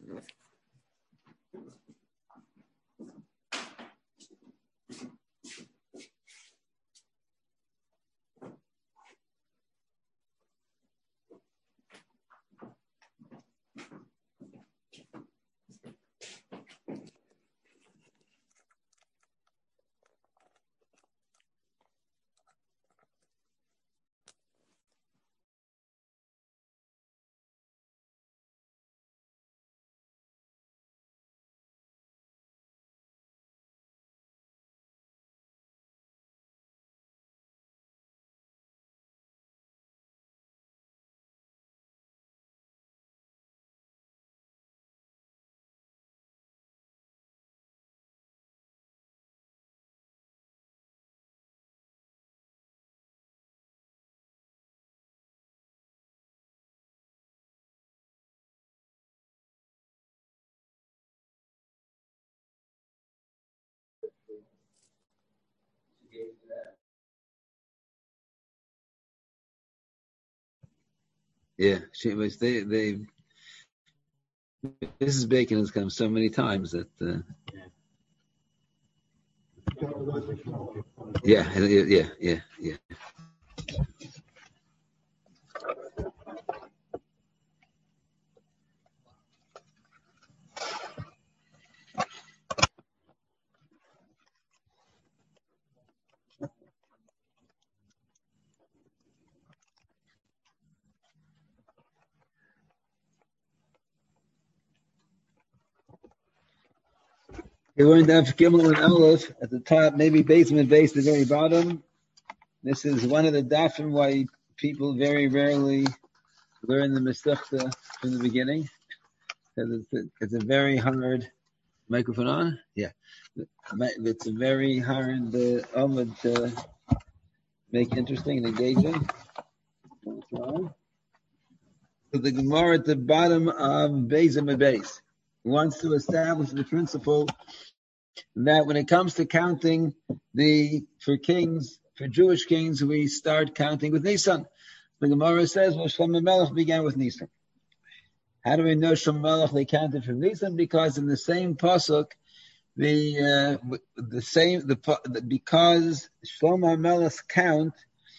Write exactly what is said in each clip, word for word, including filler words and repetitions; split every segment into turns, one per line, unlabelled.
Yeah, she was. They, they. Missus Bacon has come so many times that. Uh, yeah, yeah, yeah, yeah. We learned that for Gimel and Aleph at the top, maybe basement base, the very bottom. This is one of the dafim why people very rarely learn the Masechta from the beginning. Because it's a, it's a very hard microphone on. Yeah, it's a very hard uh, Amud to make interesting and engaging. So the Gemara at the bottom of Beis and Beis wants to establish the principle that when it comes to counting the for kings, for Jewish kings, we start counting with Nisan. The Gemara says, well, Shlomo Melech began with Nisan. How do we know Shlomo Melech they counted from Nisan? Because in the same pasuk, the uh, the same the because Shlomo Melech's count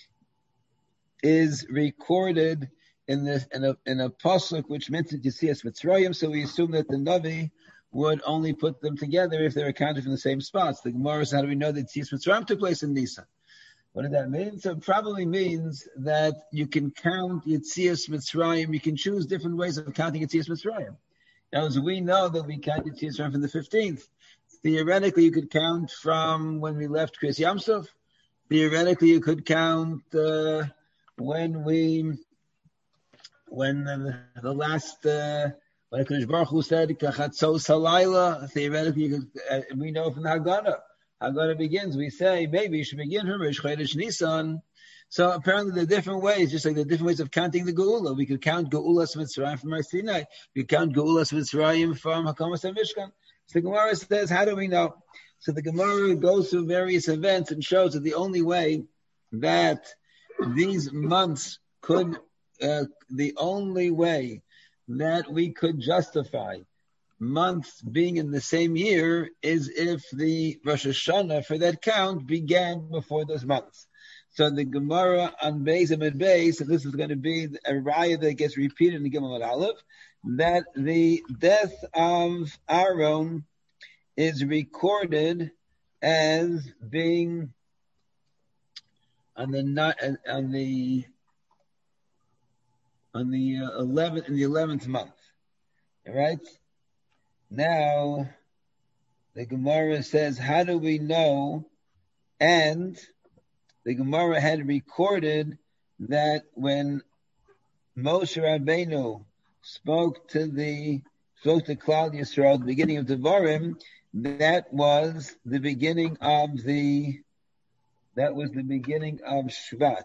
is recorded in the in a in a pasuk which mentions Yetzias Mitzrayim, so we assume that the Navi would only put them together if they were counted from the same spots. The Gemara says, how do we know that Yetzias Mitzrayim took place in Nisan? What does that mean? So it probably means that you can count Yetzias Mitzrayim. You can choose different ways of counting Yetzias Mitzrayim. Now, as we know that we count Yetzias Mitzrayim from the fifteenth. Theoretically, you could count from when we left Kriyas Yamsuf. Theoretically, you could count uh, when we, when the, the last, uh, when Hakadosh Baruch Hu said, Kachatzos Halayla, theoretically, you could, uh, we know from the Haggadah. Haggadah begins, we say, maybe you should begin from Rosh Chodesh Nisan. So apparently there are different ways, just like there are different ways of counting the Geula. We could count Geulas Mitzrayim from Har Sinai. We could count Geulas Mitzrayim from Hakamas HaMishkan. So the Gemara says, how do we know? So the Gemara goes through various events and shows that the only way that these months could, uh, the only way that we could justify months being in the same year is if the Rosh Hashanah for that count began before those months. So the Gemara on Beis and Beis, and this is going to be a raya that gets repeated in the Gimel Aleph, that the death of Aaron is recorded as being on the on the on the eleventh in the eleventh month. All right. Now the Gemara says, how do we know? And the Gemara had recorded that when Moshe Rabbeinu spoke to the spoke to Klal Yisrael at the beginning of Devarim, that was the beginning of the that was the beginning of Shvat.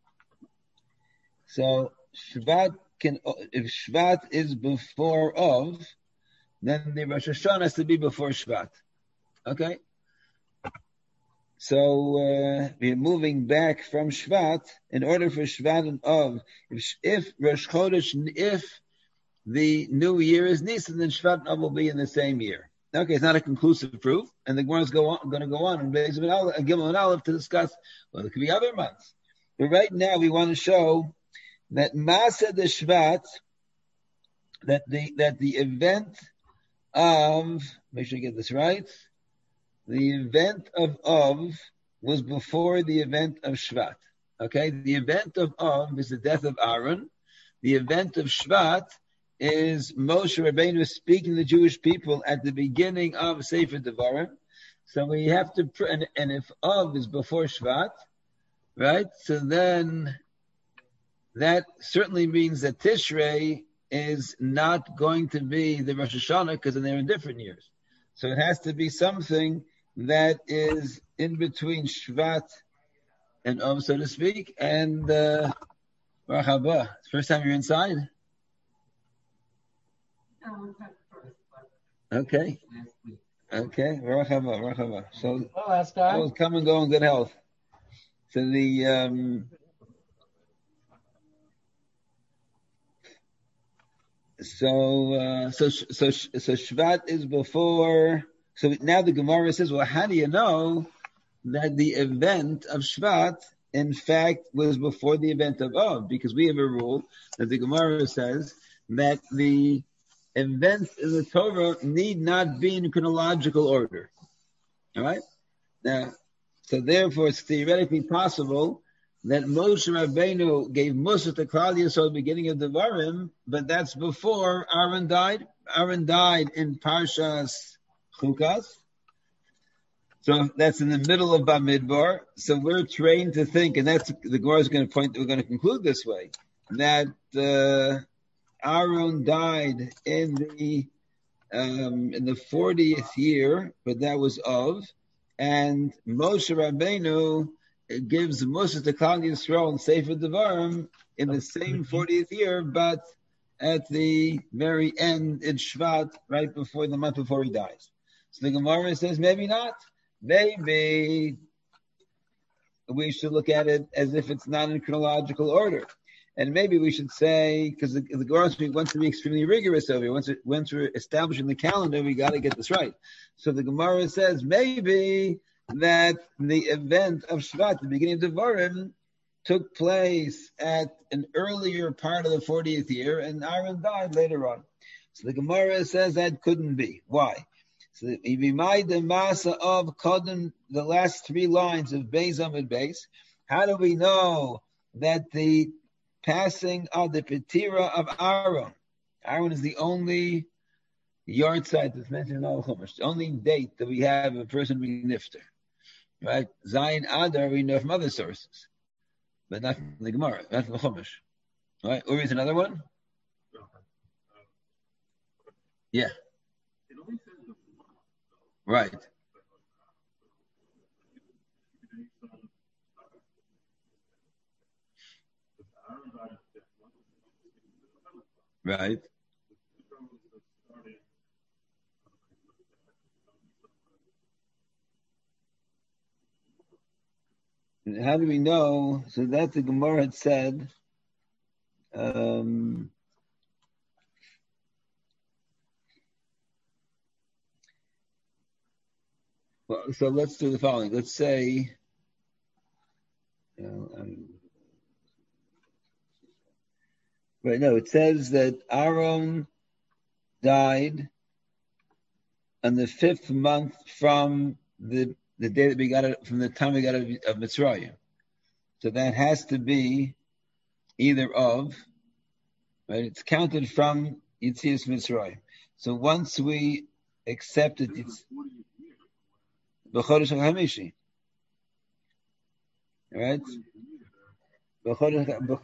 So Shvat can if Shvat is before of, then the Rosh Hashanah has to be before Shvat. Okay. So uh, we're moving back from Shvat in order for Shvat and of. If, if Rosh Chodesh, if the new year is Nisan, then Shvat and Av will be in the same year. Okay, it's not a conclusive proof, and the Gemara is go on, going to go on and Beis and Gimel and Aleph to discuss, well, it could be other months. But right now we want to show that Masa de Shvat, that the that the event of, make sure you get this right, the event of Av was before the event of Shvat. Okay, the event of Av is the death of Aaron. The event of Shvat is Moshe Rabbeinu speaking to the Jewish people at the beginning of Sefer Devarim. So we have to, and, and if Av is before Shvat, right? So then that certainly means that Tishrei is not going to be the Rosh Hashanah because then they're in different years. So it has to be something that is in between Shvat and Av, so to speak. And uh, Baruch haba, first time you're inside? Okay. Okay. Baruch haba, Baruch haba. So
oh, last time.
I will come and go in good health. So the um, so uh, so so so Shvat is before. So now the Gemara says, well, how do you know that the event of Shvat, in fact, was before the event of Av? Because we have a rule that the Gemara says that the events in the Torah need not be in chronological order. All right? Now, so therefore, it's theoretically possible that Moshe Rabbeinu gave Musa to Klal Yisrael at the beginning of Devarim, but that's before Aaron died. Aaron died in Parshas Chukas. So that's in the middle of Bamidbar. So we're trained to think, and that's the Gemara is going to point. We're going to conclude this way that uh, Aaron died in the um, in the fortieth year, but that was of, and Moshe Rabbeinu gives Musa to Klal Yisrael and Sefer Devarim in the same fortieth year, but at the very end in Shvat, right before the month before he dies. So the Gemara says maybe not. Maybe we should look at it as if it's not in chronological order. And maybe we should say, because the, the Gemara wants to be extremely rigorous over here. Once, it, once we're establishing the calendar, we got to get this right. So the Gemara says maybe that the event of Shvat, the beginning of Devarim, took place at an earlier part of the fortieth year, and Aaron died later on. So the Gemara says that couldn't be. Why? So if we made the masa of Kodem, the last three lines of Beis Amud Beis, how do we know that the passing of the Petira of Aaron, Aaron is the only yard site that's mentioned in all Chumash, the only date that we have of a person being nifter, right? Zayin Adar we know from other sources, but not from the Gemara, not from the Chumash, right? Uri is another one. Yeah. Right. Right. And how do we know? So that the Gemara had said, um, well, so let's do the following. Let's say, you know, um, right, no, it says that Aaron died on the fifth month from the the day that we got it, from the time we got it of Mitzrayim. So that has to be either of, right? It's counted from Yitzias Mitzrayim. So once we accept it, it's B'chodesh HaChamishi, right? B'chodesh,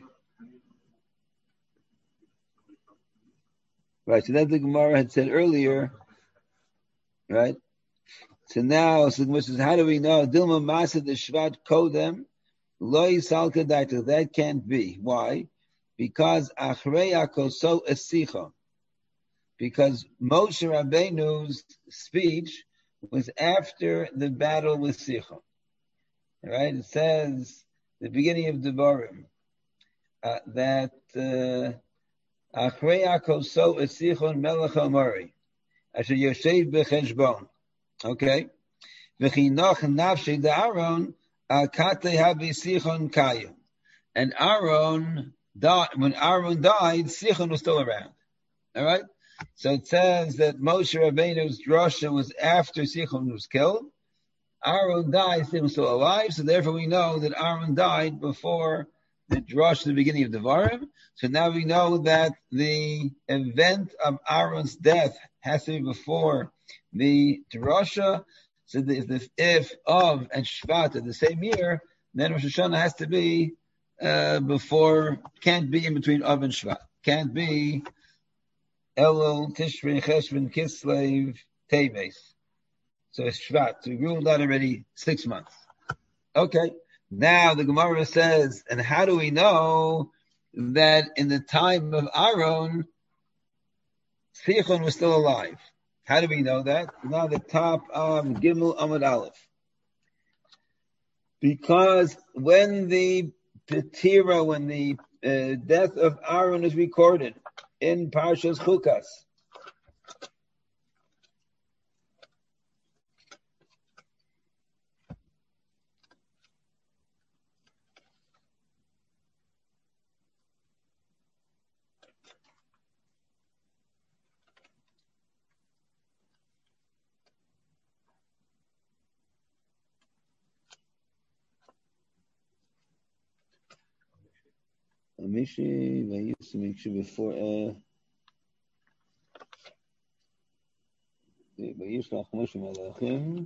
right. So that the Gemara had said earlier, right? So now, so the Gemara says, how do we know? Dilma Masa the Shvat Kodem Lo Yisal Kedaita. That can't be. Why? Because Achrei Akoso Esicha. Because Moshe Rabbeinu's speech was after the battle with Sichon. Right? It says, the beginning of Devarim, uh, that uh, Achrei akoso esichon melech Amori, asher yoshev becheshbon. Okay. V'chinoch nafshei de'Aaron al katei habisichon kayim. And Aaron died, when Aaron died, Sichon was still around. All right? So it says that Moshe Rabbeinu's drasha was after Sichon was killed. Aaron died, Sichon was still alive, so therefore we know that Aaron died before the drasha at the beginning of Devarim. So now we know that the event of Aaron's death has to be before the drasha. So if the if of and Shvat are the same year, then Rosh Hashanah has to be Uh, before, can't be in between Av and Shvat. Can't be Elul, Tishri, Cheshvan, Kislev, Teves. So it's Shvat. So we ruled out already six months. Okay. Now the Gemara says, and how do we know that in the time of Aaron, Sichon was still alive? How do we know that? Now the top of Gimel Amud Aleph. Because when the Petira, when the uh, death of Aaron is recorded in Parshas Chukas, Mishi, I used to make sure before. Uh, Vayishlach Moshe Malachim,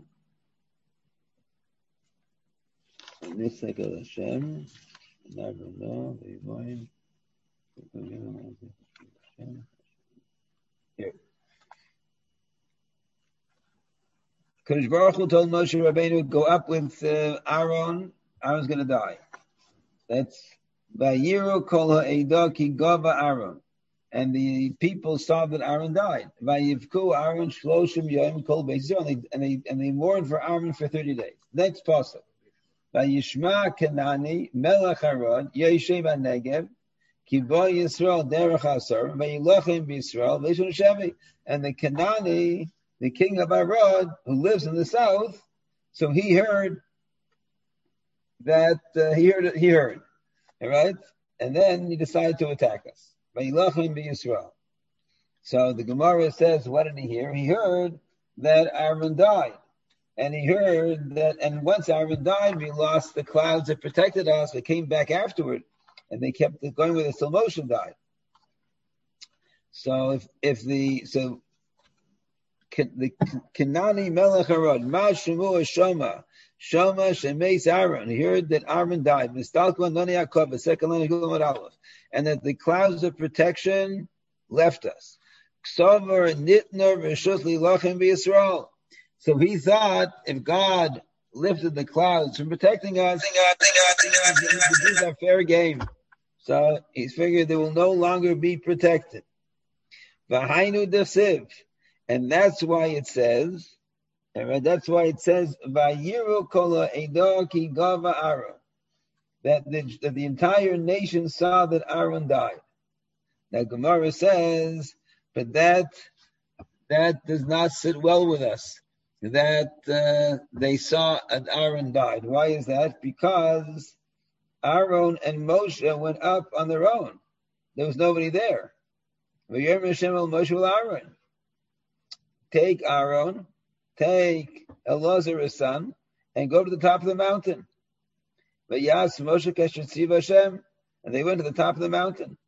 Nisekel Hashem, Nagano, Vayvoim. Here. Kadosh Baruch Hu told Moshe Rabbeinu, go up with uh, Aaron. Aaron's going to die. That's Vayiru kol ha'edah ki gava Aaron, and the people saw that Aaron died. Vayivku Aaron shloshim yom kol beis Yisrael, and they and they mourned for Aaron for thirty days. Next pasuk. Vayishma Kenani melech Harod yeshev hanegev ki bo Yisrael derech asar vayilachem b'Yisrael v'ishon shevi, and the Kenani, the king of Arad, who lives in the south, so he heard that uh, he heard he heard. All right? And then he decided to attack us. Vayilachem b'Yisrael. So the Gemara says, what did he hear? He heard that Aaron died. And he heard that, and once Aaron died, we lost the clouds that protected us. They came back afterward. And they kept going with it till Moshe died. So if, if the, so, the Kenani Melech Harod, Ma Shemu Shoma, Shoma Shemeis Aaron. He heard that Aaron died. Mistalkwa Noni Yaakov, the second line of Gilad Aleph, and that the clouds of protection left us. Ksover Nitner Rishus Lilachem b'Yisrael. So he thought if God lifted the clouds from protecting us, this is a fair game. So he figured they will no longer be protected. V'hainu desiv, and that's why it says. Right, that's why it says Vayiru kol ha'edah ki gava Aaron, that the, that the entire nation saw that Aaron died. Now Gemara says, but that that does not sit well with us. That uh, they saw that Aaron died. Why is that? Because Aaron and Moshe went up on their own. There was nobody there. Moshe Aaron. Take Aaron. Take Elazar his son and go to the top of the mountain. Vayas Moshe Keshetziv Hashem, and they went to the top of the mountain.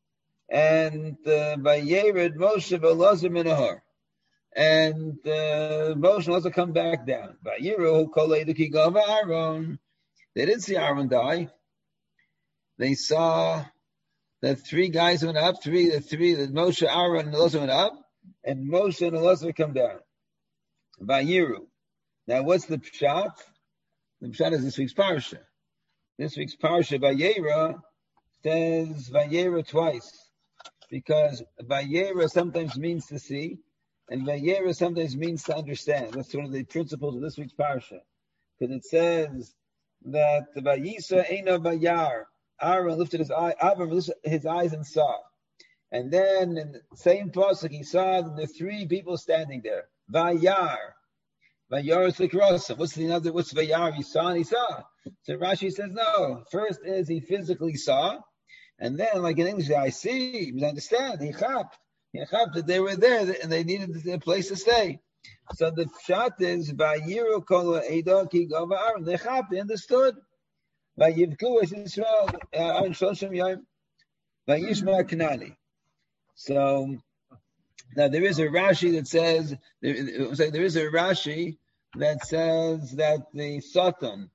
And Vayered Moshe Elazar Minahar, and uh, Moshe also come back down. Vayiru Kol Eidaki Gava Aaron. They didn't see Aaron die. They saw that three guys went up, three, the three, that Moshe, Aaron, and Elazar went up, and Moshe and Elazar come down. Vayiru. Now, what's the pshat? The pshat is this week's parsha. This week's parsha, Vayera, says Vayera twice, because Vayera sometimes means to see, and Vayera sometimes means to understand. That's one of the principles of this week's parsha, because it says that Vayisa Eina Vayar, Aaron lifted his eye, Avram lifted his eyes and saw, And then in the same pasuk, he saw the three people standing there. Vayar. Vayar is likrosa. What's the other? What's Vayar? He saw and he saw. So Rashi says no. First is he physically saw, and then, like in English, I see. You understand? He chapped. He chapped that they were there and they needed a place to stay. So the shot is Vayiru kol Eidah ki gava Aaron. They chapped. They understood. Vayivku es Yisrael Aaron Shloshim Yom. Vayishma Kanani. So now there is a Rashi that says there, there is a Rashi that says that the Satan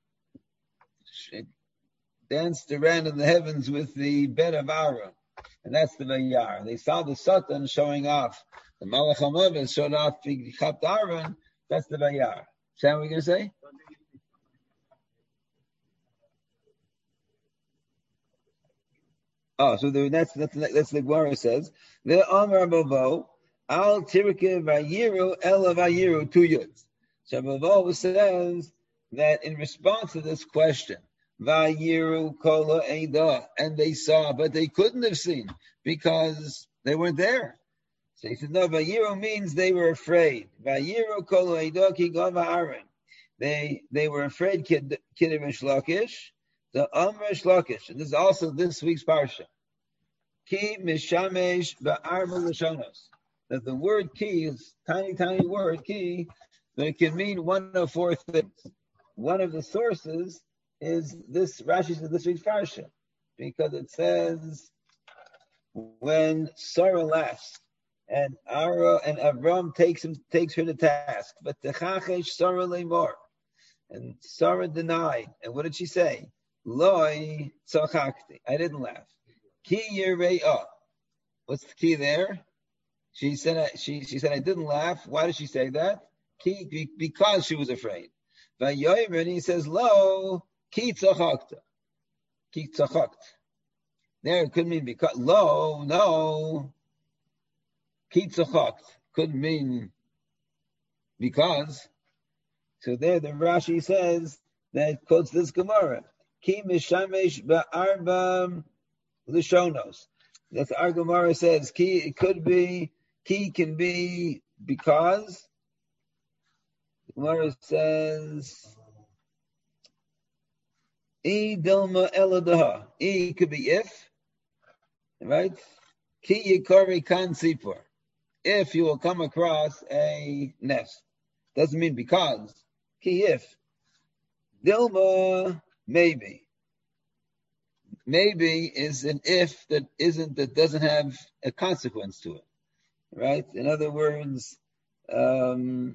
danced around in the heavens with the bed of Aaron, and that's the Vayar. They saw the Satan showing off. The Malach HaMavis showed off the Chapt Aaron. That's the Vayar. Is that what we're going to say? Oh, so the, that's that's that's the Gemara says. The Amar Bavo Al Tirke Vayiru Ela Vayiru two yuds. So Bavo says that in response to this question, Vayiru Kola Eidah, and they saw, but they couldn't have seen because they weren't there. So he said, no, Vayiru means they were afraid. Vayiru Kola Eidah Ki Gava Aaron. They they were afraid. Kid Kiddush Lakish. The Amr Shlokish, and this is also this week's parsha. Ki mishamesh ba'arba l'shonos. That the word ki is tiny, tiny word ki, but it can mean one of four things. One of the sources is this Rashi says this week's parsha, because it says when Sarah laughs and Ara and Avram takes him takes her to task, but techachesh Sarah lemor, and Sarah denied, and what did she say? Loi tzachakti. I didn't laugh. Ki yireah. What's the key there? She said. I, she she said I didn't laugh. Why did she say that? Ki because she was afraid. Vayomer, he says lo ki tzachakta. Ki tzachakt. There it could mean because. Lo no. Ki tzachakt could mean because. So there the Rashi says that quotes this Gemara. Ki mishamesh ba'arba lishonos. That's our Gemara says. Ki it could be. Ki can be because. The Gemara says. E dilma eladaha. E could be if. Right. Ki yikari kan sipur. If you will come across a nest, doesn't mean because. Ki if. Dilma. Maybe. Maybe is an if that isn't, that doesn't have a consequence to it. Right? In other words, um,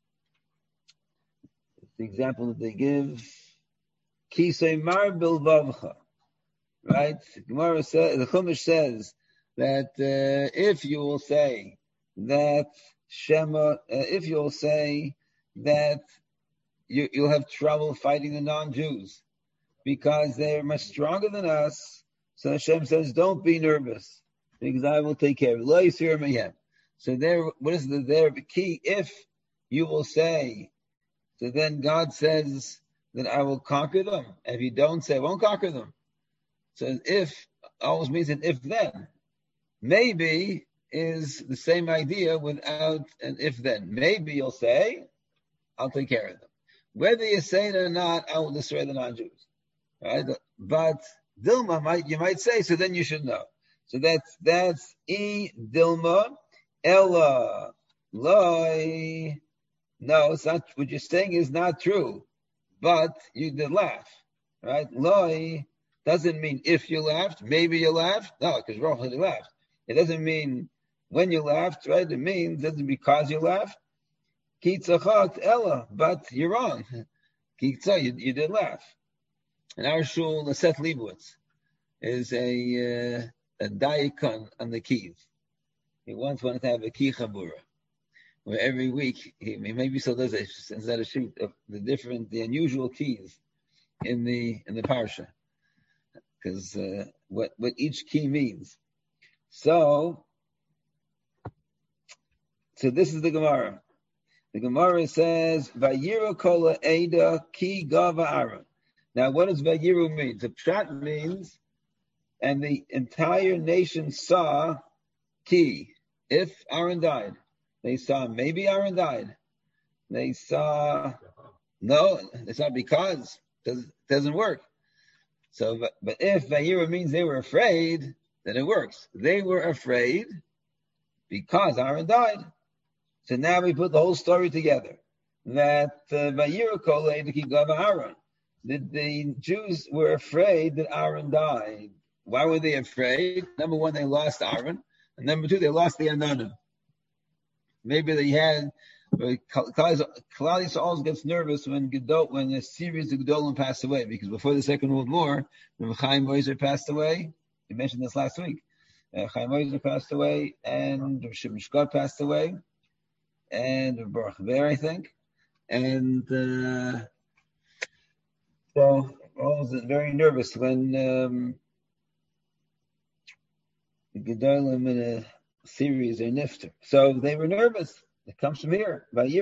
the example that they give, Ki seimar bilvavcha. Right? Gemara says, the Chumash says that uh, if you will say that Shema, uh, if you will say that you, you'll have trouble fighting the non-Jews, because they're much stronger than us. So Hashem says, don't be nervous, because I will take care of it. So there, what is the there? The key, if you will say, so then God says that I will conquer them. If you don't say, I won't conquer them. So if always means an if then. Maybe is the same idea without an if then. Maybe you'll say, I'll take care of them. Whether you say it or not, I will destroy the non-Jews. Right? But Dilma might you might say, so then you should know. So that's that's E Dilma Ella Loi. No, it's not what you're saying is not true. But you did laugh. Right? Loi doesn't mean if you laughed, maybe you laughed. No, because Rochel you laughed. It doesn't mean when you laughed, right? It means it doesn't because you laughed. Ki tzachakt Ella, but you're wrong. Ki tzah, you, you did laugh. And our shul, the Seth Leibowitz, is a uh, a daikon on the keys. He once wanted to have a key chabura, where every week he, he maybe still does it, instead of shoot of the different, the unusual keys in the in the parsha, because uh, what what each key means. So, so this is the Gemara. The Gemara says, "Vayiru kol Eidah ki gava Aaron." Now, what does Vayiru mean? The pshat means, and the entire nation saw Ki, if Aaron died, they saw maybe Aaron died. They saw, no, it's not because, it doesn't work. So, but, but if Vayira means they were afraid, then it works. They were afraid because Aaron died. So now we put the whole story together. That Vayira Kolei the Kigav Aaron. The, the Jews were afraid that Aaron died. Why were they afraid? Number one, they lost Aaron. And number two, they lost the Anana. Maybe they had, Claudius always gets nervous when Gedol, when a series of Gedolim passed away, because before the Second World War, when Chaim Moiser passed away, we mentioned this last week, uh, Chaim Moiser passed away, and Shimon Shkot passed away, and Baruch Ver, I think, and uh, so I was very nervous when um, Gedolim in a series are nifter. So they were nervous. It comes from here. So then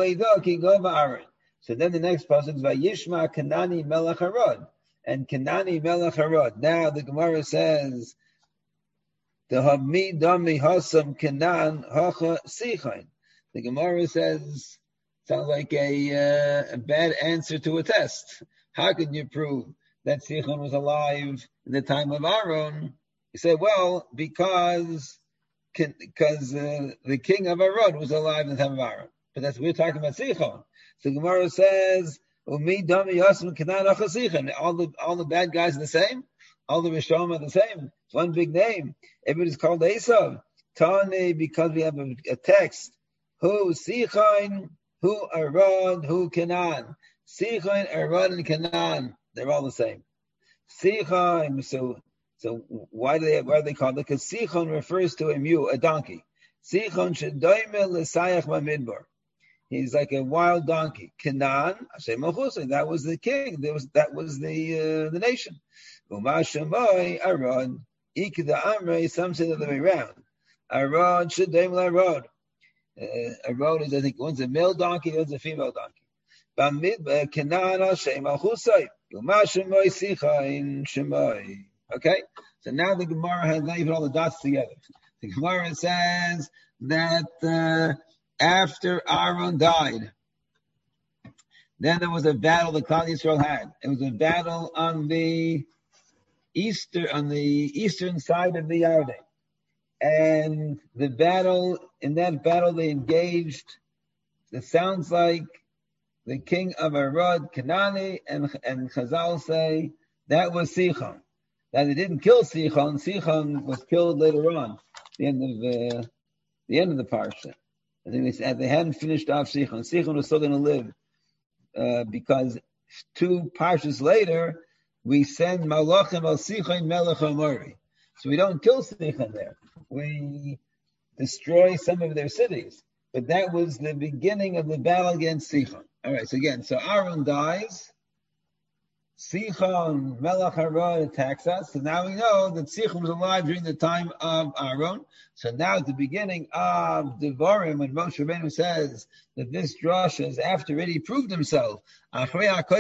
the next passage is Vayishma Kanani Melech Harod. And Kanani Melech Harod. Now the Gemara says, the Havmi Dami Hasam Kanan Hacha Sichain. The Gemara says, sounds like a, uh, a bad answer to a test. How can you prove that Sichon was alive in the time of Aaron? You say, well, because because uh, the king of Arad was alive in the time of Aaron. But that's we're talking about Sichon. So Gemara says, Umi Dami Yasmin Kanan Acha Sichon. All the all the bad guys are the same. All the Rishom are the same. It's one big name. Everybody's called Esav. Tani, because we have a, a text. Who Sichon, who Arad, who Kanan. Sichon, Arad, and Kanan. They're all the same. Sichon, so So why do they why are they called it? Because Sichon refers to a mule, a donkey. Sichon shedoimel l'sayach b'midbar. He's like a wild donkey. Canaan, Hashem Malchusay, that was the king. That was that was the uh, the nation. Umashamoy Arad, Ikda Amrei. Some say the other way around. Arad shedoimel Arad. Arad is I think one's a male donkey, one's a female donkey. B'midbar Canaan Hashem Malchusay. Umashamoy Sichon Shemoy. Okay, so now the Gemara has now even all the dots together. The Gemara says that uh, after Aaron died, then there was a battle that Klal Yisrael had. It was a battle on the easter on the eastern side of the Yarden, and the battle in that battle they engaged. It sounds like the king of Arad, Kanani, and and Chazal say that was Sichon. That they didn't kill Sichon. Sichon was killed later on, the end of uh, the end of the parsha. I think they said they hadn't finished off Sichon. Sichon was still going to live uh, because two parshas later we send Malachim al Sichon Melech Amori. So we don't kill Sichon there. We destroy some of their cities. But that was the beginning of the battle against Sichon. All right. So again, so Aaron dies. Sichon Melech Harod attacks us. So now we know that Sichon was alive during the time of Aaron. So now at the beginning of Devarim, when Moshe Rabbeinu says that this drasha is after already proved himself. If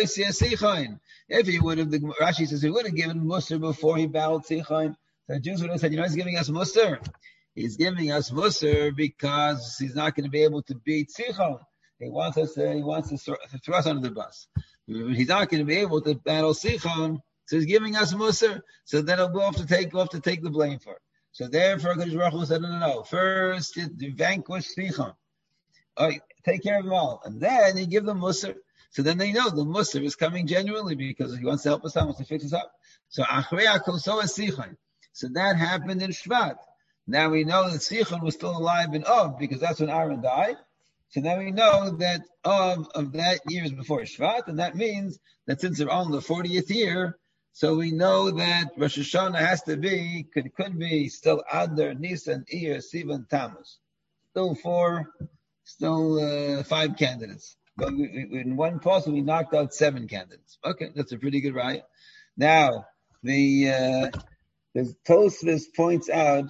he would have, the Rashi says he would have given Musar before he battled Sichon. So the Jews would have said, you know, he's giving us Musar. He's giving us Musar because he's not going to be able to beat Sichon. He wants us to, he wants to throw us under the bus. He's not going to be able to battle Sichon, so he's giving us Musar. So then he'll go off to take off to take the blame for it. So therefore, Kodesh Baruch Hu said, no, no, no. First, you vanquish Sichon. All right, take care of them all, and then you give them Musar. So then they know the Musar is coming genuinely because he wants to help us out, wants to fix us up. So Achrei HaKoso is Sichon. So that happened in Shvat. Now we know that Sichon was still alive in Av because that's when Aaron died. So now we know that of, of that year is before Shvat, and that means that since they're on the fortieth year, so we know that Rosh Hashanah has to be, could, could be still Adar, Nisan, Iyar, Sivan, Tammuz. Still four, still uh, five candidates. But we, we, in one post, we knocked out seven candidates. Okay, that's a pretty good riot. Now, the, uh, the Tosfos points out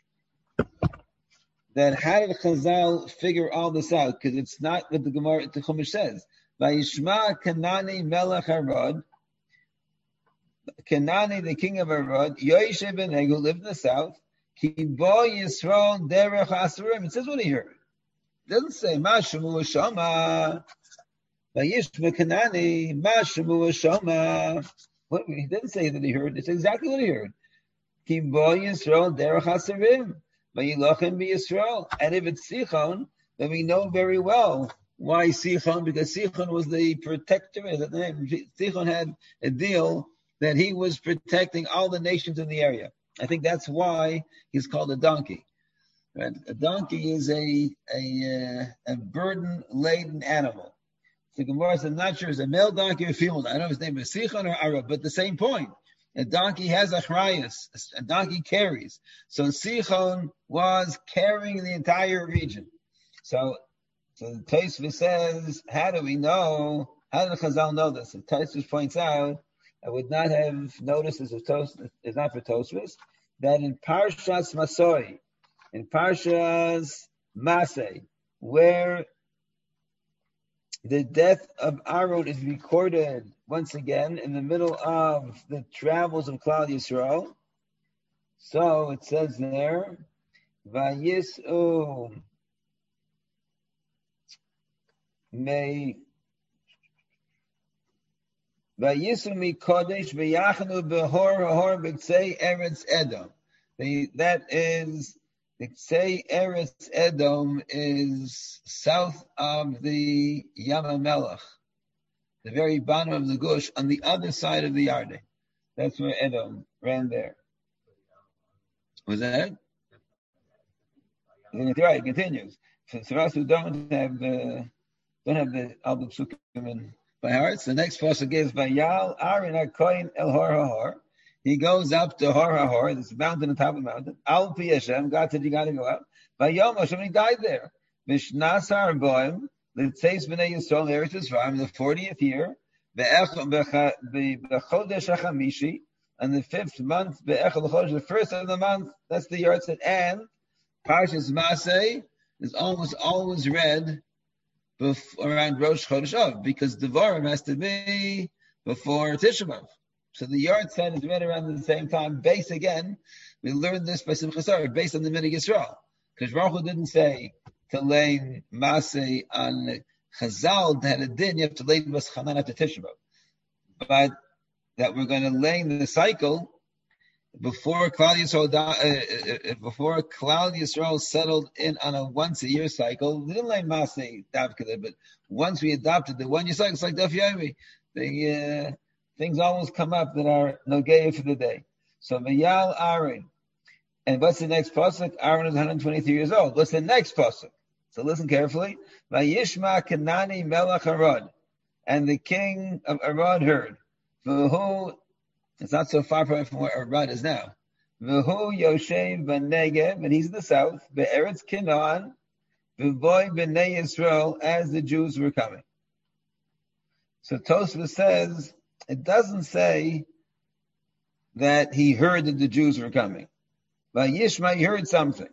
that how did Chazal figure all this out? Because it's not what the Gemara, the Chumash says. Vayishma Kanani Melech Arad, Kanani, the king of Arad, Yoishe ben Egu lived in the south. Ki bo Yisrael derech Asurim. It says what he heard. It doesn't say Mashamu Shama. Vayishma Kanani Mashamu Shama. What he didn't say that he heard. It's exactly what he heard. Ki bo Yisrael derech Asurim. Vayilachem be Yisrael. And if it's Sichon, then we know very well why Sichon, because Sichon was the protector. Sichon had a deal that he was protecting all the nations in the area. I think that's why he's called a donkey. Right? A donkey is a a, uh, a burden-laden animal. The Gemara says, I'm not sure it's a male donkey or a female. I don't know if his name is Sichon or Arab, but the same point. A donkey has achrayus. A donkey carries. So Sichon was carrying the entire region. So, so the Tosfos says, how do we know? How did the Chazal know this? And Tosfos points out, I would not have noticed this is not for Tosfos, that in Parshas Masoi, in Parshas Masei, where the death of Aaron is recorded once again in the middle of the travels of Klal Yisrael. So it says there, Vayis'u May Vayis'u Mi Kodesh V'yachanu B'hor Hor B'Ktzei Eretz Edom. That is, B'Ktzei Eretz Edom is south of the Yam HaMelech, the very bottom of the Gush, on the other side of the Yarden. That's where Edom ran there. Was that? Right, it continues. For, for us who don't have the don't have the all the psukim in by heart, so the next pasuk is Vayal Aaron HaKohen El Hor HaHor. He goes up to Hor HaHor, this mountain on top of the mountain. Al Pi Hashem, God said you got to go up. Vayom Hashem, he died there. Mishnasar Boim, L'tzeis B'nei Yisrael Eretz Yisrael, in the fortieth year, B'chodesh HaChamishi, and the fifth month, B'echel Chodesh, the first of the month, that's the yahrzeit. And Parshas Masei is almost always read before, around Rosh Chodesh Av, because Devarim has to be before Tisha B'Av. So the yahrzeit is read around the same time. Based again, we learned this by Simchas Torah, based on the Minhag Yisrael. Because Baruch Hu didn't say to lay Masei on Chazal that had a din, you have to lay Bas Chanan after Tisha B'Av. But that we're going to lay in the cycle before Klal Yisrael, uh, uh, before Klal Yisrael settled in on a once a year cycle. We didn't lay Masei Davkada, but once we adopted the one year cycle, it's like Daf Yomi. The uh, things always come up that are nogeya for the day. So Vayal Aaron. And what's the next pasuk? Aaron is one hundred twenty-three years old. What's the next pasuk? So listen carefully. Vayishma Kanani Melech Arad. And the king of Arad heard. V'hu, it's not so far from where Arad is now. V'hu Yoshev B'Negev, and he's in the south. Be'eretz Canaan. V'boy B'nei Yisrael, as the Jews were coming. So Tosfos says, it doesn't say that he heard that the Jews were coming. Vayishma, he heard something.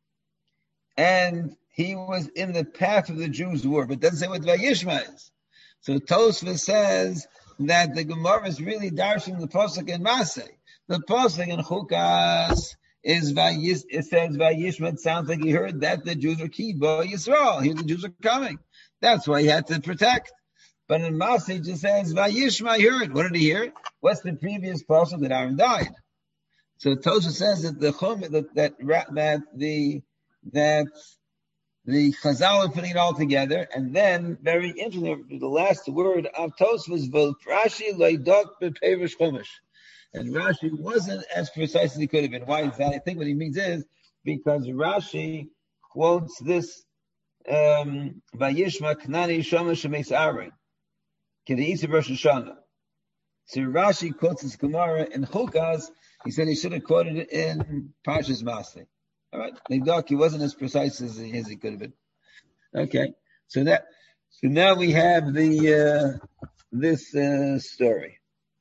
And he was in the path of the Jews who were, but it doesn't say what Vayishma is. So Tosfos says that the Gemara is really darshing the pasuk in Masei. The pasuk in Chukas is Vayish, it says Vayishma, it sounds like he heard that the Jews were ki bo Yisrael. Here the Jews are coming. That's why he had to protect. But in Masei it just says Vayishma, he heard. What did he hear? What's the previous pasuk that Aaron died? So Tosfos says that the chum that that that the that the Chazal are putting it all together, and then very interesting, the last word of Tosfos was Rashi leidok beperish chumash, and Rashi wasn't as precise as he could have been. Why is that? I think what he means is because Rashi quotes this um, Vayishma Knani Shama Shemes Aaron, Kedeisa Rosh Hashanah. So Rashi quotes this Gemara in Chukas. He said he should have quoted it in Parshas Masei. All right, Nidok, he wasn't as precise as he, as he could have been. Okay, so that so now we have the uh, this uh, story.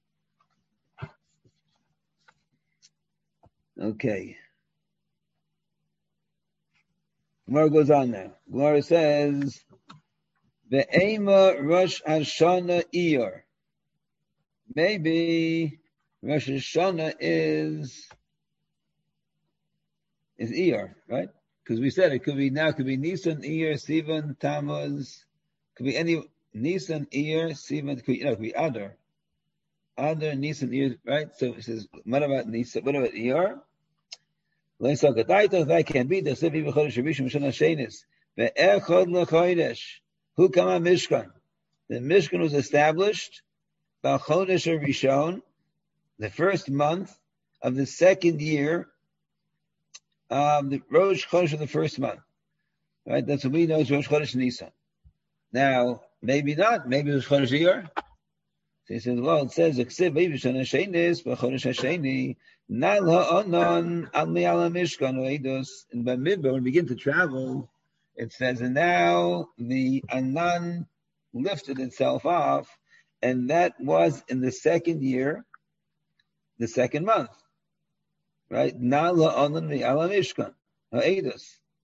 Okay, Gemara goes on now. Gemara says, "Ve'ema Rosh Hashanah Iyar." Maybe Rosh Hashanah is is Iyar, right? Because we said it could be now, could be Nisan, Iyar, Sivan, Tammuz, could be any Nisan, Iyar, Sivan, could, you know, could be Adar. Adar, Nisan, Iyar, right? So it says, what about Nisan? What about Iyar? That can be the Sivi B'chodesh Rishon Mishon Hashenis. Ve'echod l'chodesh. Who come on Mishkan? The Mishkan was established by Chodesh Rishon, the first month of the second year, um, the Rosh Chodesh of the first month. Right? That's what we know is Rosh Chodesh Nisan. Now, maybe not. Maybe it was Chodesh Iyar. So he says, well, it says, Ksiv B'Shon Hashenis, B'chodesh Hasheni, Nal Ha'onon Al Mi'ala Mishkan Oedus. And by Midbar, when we begin to travel, it says, and now the Anan lifted itself off, and that was in the second year, the second month. Right? Nal Ha'onon Mi'ala Mishkan Oedus.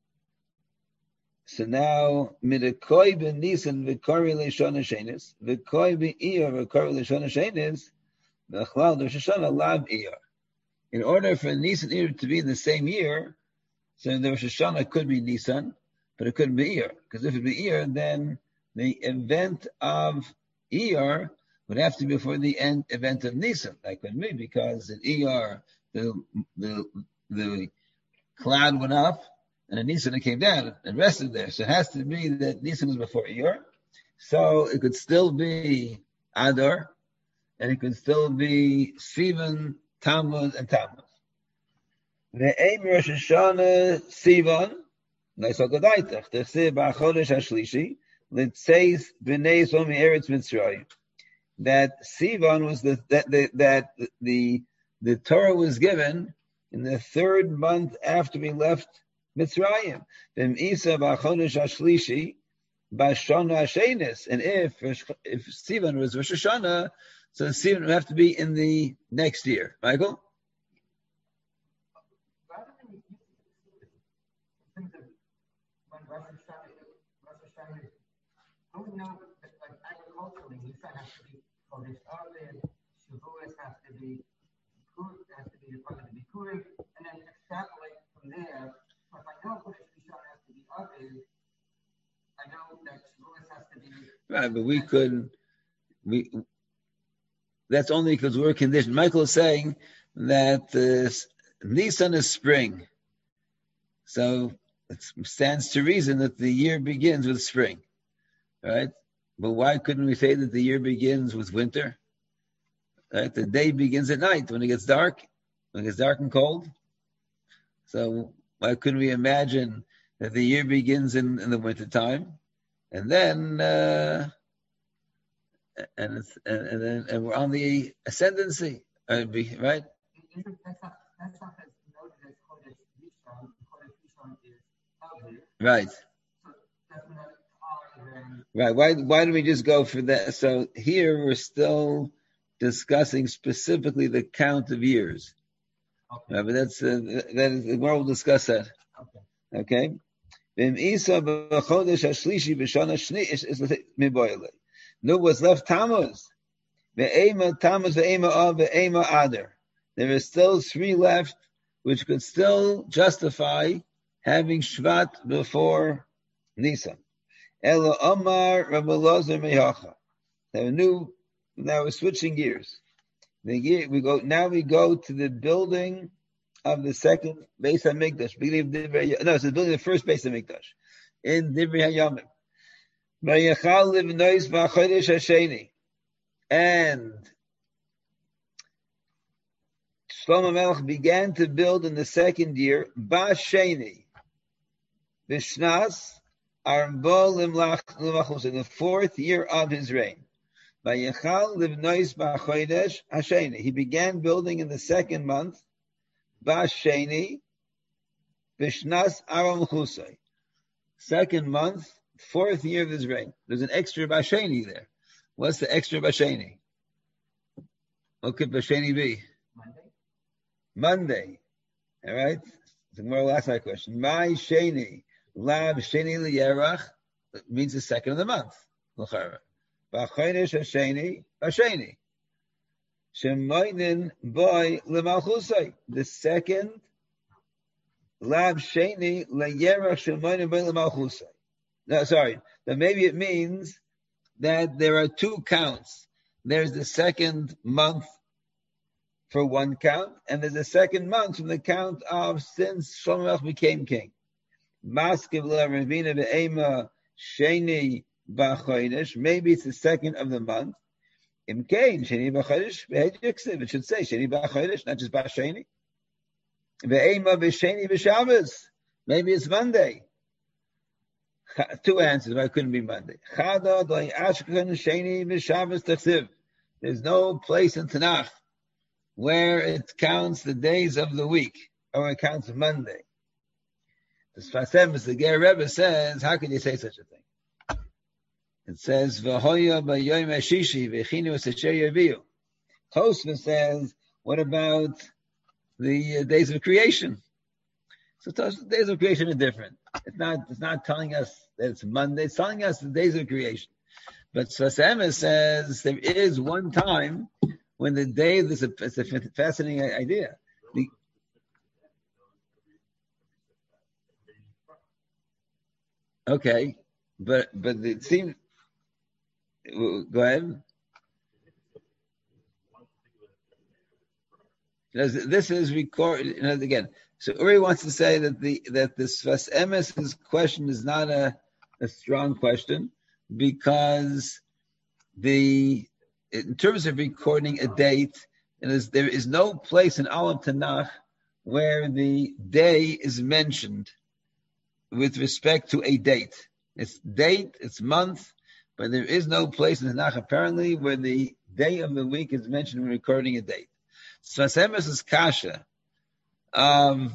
So now, midakoi ben Nisan v'kori leishon hashenis, v'koi ben Iyar v'kori leishon hashenis, v'chlal Rosh Hashanah lav Iyar. In order for Nisan and Iyar to be in the same year, so the Rosh Hashanah could be Nisan, but it couldn't be Iyar. Because if it be Iyar, then the event of Iyar would have to be before the end event of Nisan. That couldn't be, because in Iyar, the, the, the cloud went up, and then Nisan came down and rested there. So it has to be that Nisan was before Iyar. So it could still be Adar, and it could still be Sivan, Tammuz, and Tammuz. Ve'em Rosh Hashanah Sivan, Naisal Godaitach, Techseh Ba'chodesh HaShlishi, L'tzeis B'nei Yisrael Me'eretz Mitzrayim. That Sivan was the, that, the, that the, the Torah was given in the third month after we left Mitzrayim. V'im Isa b'chodesh hashlishi b'shana hashenis. And if if Sivan was Rosh Hashanah, so Sivan would have to be in the next year. Michael?
Agriculturally, Nisan has to be Chodesh Adar, Shavuos has to be has to be part of the Bikurim, and then extrapolate from there. So if I know Chodesh Rishon has to be Adar, I know that Shavuos has to be
right. But we couldn't. We that's only because we're conditioned. Michael is saying that uh, Nisan is spring, so it stands to reason that the year begins with spring, right? But why couldn't we say that the year begins with winter? Right? The day begins at night when it gets dark, when it gets dark and cold. So why couldn't we imagine that the year begins in, in the winter time, and then uh, and it's, and, and then and we're on the ascendancy, uh, be, right? Right. Right. Why why do we just go for that? So here we're still discussing specifically the count of years. Okay. Right, but that's uh, that is where we'll discuss that. Okay. No, what's left Tammuz. Ve'ema Tammuz ve'ema av ve'ema Adar. There is still three left, which could still justify having Shvat before Nisan. Ela Omar Rabbi Elazar Mehacha. Now, new, now we're switching gears. The we go now. We go to the building of the second Beis Hamikdash. No, it's the building of the first Beis Hamikdash in Divrei Hayamim. Vayachal livnois v'achodesh hasheni, and Shlomo Melech began to build in the second year. Basheni, Bishnas. Arbo limlach in the fourth year of his reign. Vayachal livnois b'achodesh hasheni. He began building in the second month. Basheni, b'shnas aram chusay. Second month, fourth year of his reign. There's an extra basheni there. What's the extra basheni? What could basheni be?
Monday.
Monday. All right. So more last my question. My sheni. Lab Sheni Liyerach means the second of the month. L'chara. B'achodesh Hasheni Hasheni. Shemoinin boy lemalchusay. The second Lab Sheni Layerach Shemonim Beilam Malchusay. No, sorry. Then maybe it means that there are two counts. There's the second month for one count, and there's a second month from the count of since Shlomo Melech became king. Maskiv Ravina Ve'ema Sheni B'Chodesh. Maybe it's the second of the month. Imkein Sheni B'Chodesh Ve'Yiksiv. It should say Sheni B'Chodesh, not just B'Sheni. Ve'ema Ve'Sheni V'Shabbos. Maybe it's Monday. Two answers, but it couldn't be Monday. There's no place in Tanakh where it counts the days of the week, or it counts Monday. The Sfas Emes, the Ger Rebbe says, how can you say such a thing? It says, V'hoya b'yoyim hashishi v'chinu esasher yaviu. Tosfos says, what about the uh, days of creation? So the days of creation are different. It's not, it's not telling us that it's Monday. It's telling us the days of creation. But Sfas Emes says there is one time when the day, this is a, it's a fascinating idea. The, okay, but but it seems. Go ahead. This is recorded you know, again. So Uri wants to say that the that the Sfas Emes' question is not a, a strong question because the in terms of recording a date, it is, there is no place in Alam Tanakh where the day is mentioned with respect to a date. It's date, it's month, but there is no place in Tanakh apparently where the day of the week is mentioned when recording a date. Sfas Emes is kasha. Um,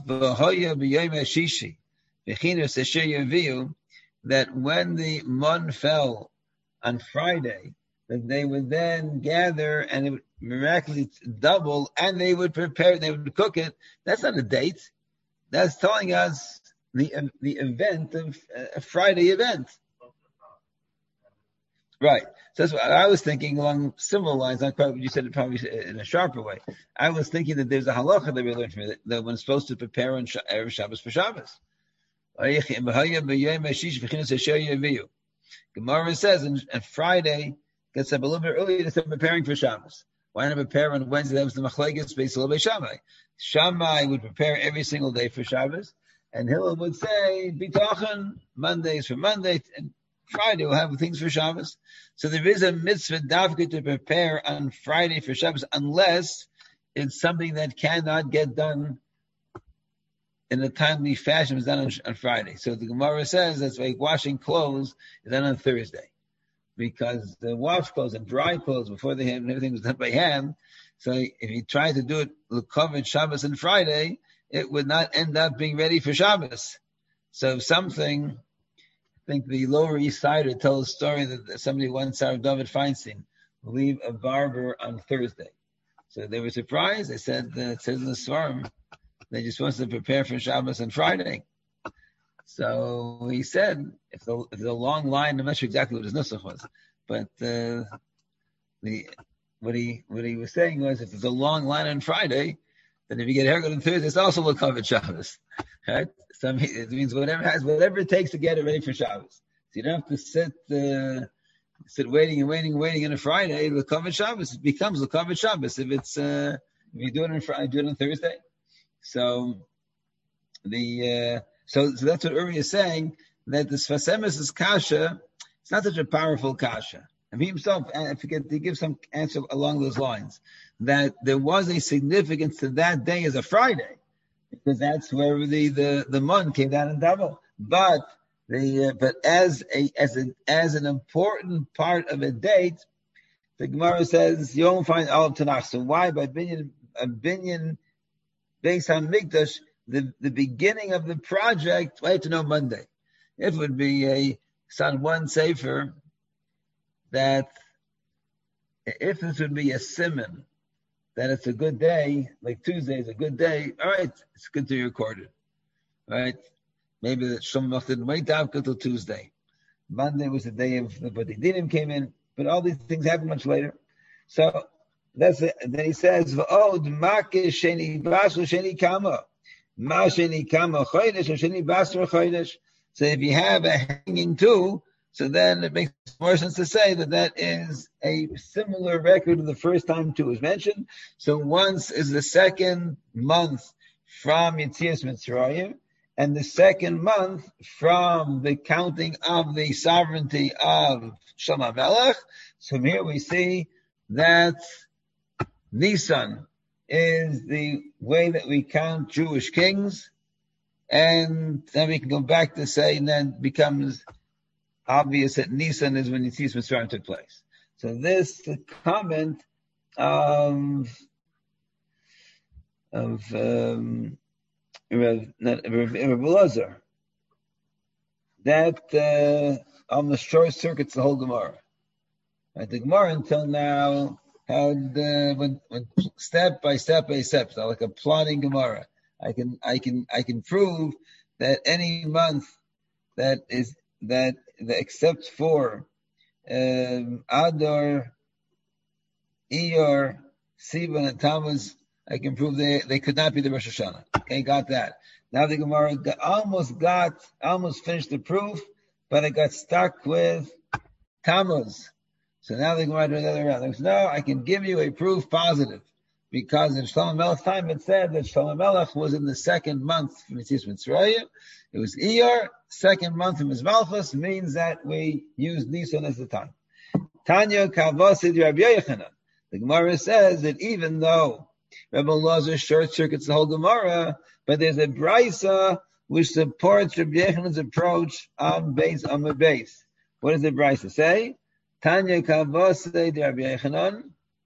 that when the moon fell on Friday, that they would then gather and it would miraculously double, and they would prepare, they would cook it. That's not a date. That's telling us the the event of a Friday event. Right. So that's what I was thinking along similar lines, not quite what you said, it probably in a sharper way. I was thinking that there's a halacha that we learned from it, that one's supposed to prepare on Erev Shabbos for Shabbos. Gemara says, and, and Friday gets up a little bit earlier to start preparing for Shabbos. Why not prepare on Wednesday? That was the Machlekes based on Shammai. Shammai would prepare every single day for Shabbos, and Hillel would say, B'tachan, Mondays for Monday, and Friday we'll have things for Shabbos. So there is a mitzvah davka to prepare on Friday for Shabbos, unless it's something that cannot get done in a timely fashion. It's done on, on Friday. So the Gemara says that's like washing clothes is done on Thursday, because the wash clothes and dry clothes before the hand, everything was done by hand. So if you try to do it l'kovet Shabbos and Friday, it would not end up being ready for Shabbos. So something. I think the Lower East Sider tells a story that somebody once saw David Feinstein leave a barber on Thursday. So they were surprised. They said, uh, it says in the Svarim, they just wants to prepare for Shabbos on Friday. So he said, if the, if the long line, I'm not sure exactly what his nusach was, but uh, the what he what he was saying was, if there's a long line on Friday, then if you get a haircut on Thursday, it's also l'kovet Shabbos. Right? So it means whatever has whatever it takes to get it ready for Shabbos. So you don't have to sit uh, sit waiting and waiting and waiting on a Friday. L'kovet Shabbos, it becomes l'kovet Shabbos if it's uh, if you do it on Friday, do it on Thursday. So the uh, so, so that's what Uri is saying, that the Sfas Emes is kasha. It's not such a powerful kasha. And he himself, I forget, to give some answer along those lines, that there was a significance to that day as a Friday, because that's where the the the moon came down in double. But the uh, but as a as a as an important part of a date, the Gemara says you won't find all of Tanakh. So why by binyan a binyan based on Mikdash, the the beginning of the project? Why to know Monday? It would be a son one sefer that if this would be a simon, that it's a good day, like Tuesday is a good day, all right, it's good to be recorded. All right? Maybe that Shlomo Melech didn't wait down until Tuesday. Monday was the day of the Badidinim came in, but all these things happen much later. So that's it. Then he says, V'od makeh sheni basu sheni kama. Masheni kama chodesh, Sheni basra chodesh. So if you have a hanging two, so then it makes more sense to say that that is a similar record of the first time two is mentioned. So once is the second month from Yetzias Mitzrayim, and the second month from the counting of the sovereignty of Shlomo Melech. So here we see that Nisan is the way that we count Jewish kings, and then we can go back to say, and then it becomes obvious that Nisan is when Yetzias Mitzrayim took place. So this comment of of um, Rav Elazar, that uh, almost short circuits the whole Gemara. Right? The Gemara until now had uh, went, went step by step by step, so like a plotting Gemara. I can I can I can prove that any month that is that, that except for um, Adar, Iyar, Sivan, and Tammuz, I can prove they they could not be the Rosh Hashanah. Okay, got that. Now the Gemara got, almost got almost finished the proof, but it got stuck with Tammuz. So now the Gemara does the other round. Goes, no, I can give you a proof positive, because in Shlomo Melech's time it said that Shlomo Melech was in the second month from Yetzias Mitzrayim. It was Iyar, second month from his Malchus, means that we use Nisan as the time. Tanya Kavasid Rabbi Yochanan. The Gemara says that even though Rabbi Elazar short circuits the whole Gemara, but there's a brisa which supports Rabbi Yochanan's approach on base on the base. What does the brisa say? Tanya Kavasei de Rabbi Yochanan.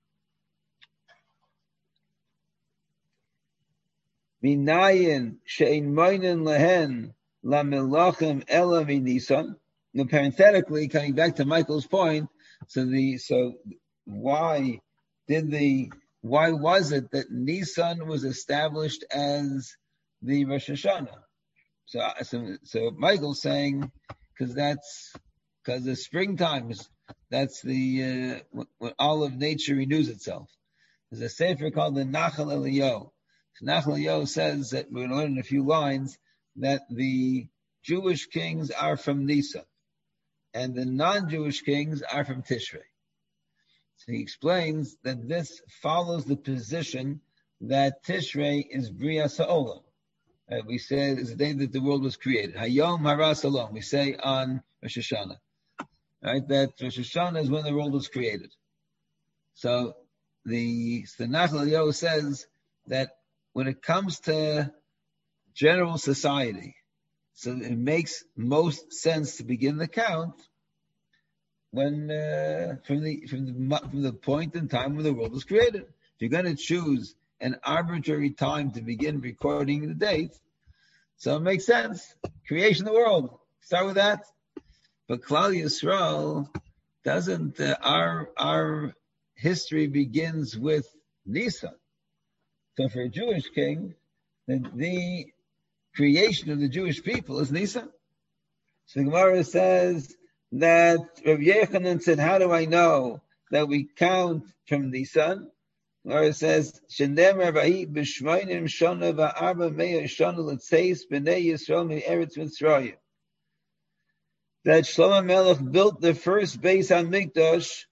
Minayin she'in moinen lehen la melachim ela minisan. Now, parenthetically, coming back to Michael's point, so the so why did the why was it that Nisan was established as the Rosh Hashanah? So so, so Michael's saying because that's because the springtime is that's the uh, when all of nature renews itself. There's a sefer called the Nachal Eliyahu. Nachal Eliyahu says that we're going to learn in a few lines that the Jewish kings are from Nisan, and the non-Jewish kings are from Tishrei. So he explains that this follows the position that Tishrei is Bria Sa'olam. Uh, we say it's the day that the world was created. Hayom Hara Salom. We say on Rosh Hashanah, right? That Rosh Hashanah is when the world was created. So the Nachal Eliyahu says that when it comes to general society, so it makes most sense to begin the count when uh, from the from the from the point in time when the world was created. If you're going to choose an arbitrary time to begin recording the date, so it makes sense. Creation of the world. Start with that. But Klal Yisrael doesn't. Uh, our our history begins with Nisan. So for a Jewish king, then the creation of the Jewish people is Nisan. So the Gemara says that Rabbi Yochanan said, how do I know that we count from Nisan? The Gemara says, Shendem Rabbi b'shmoinim shana va'arba meya shana l'tzeis b'nei Yisrael me'eretz Mitzrayim. That Shlomo Melech built the first Beis HaMikdash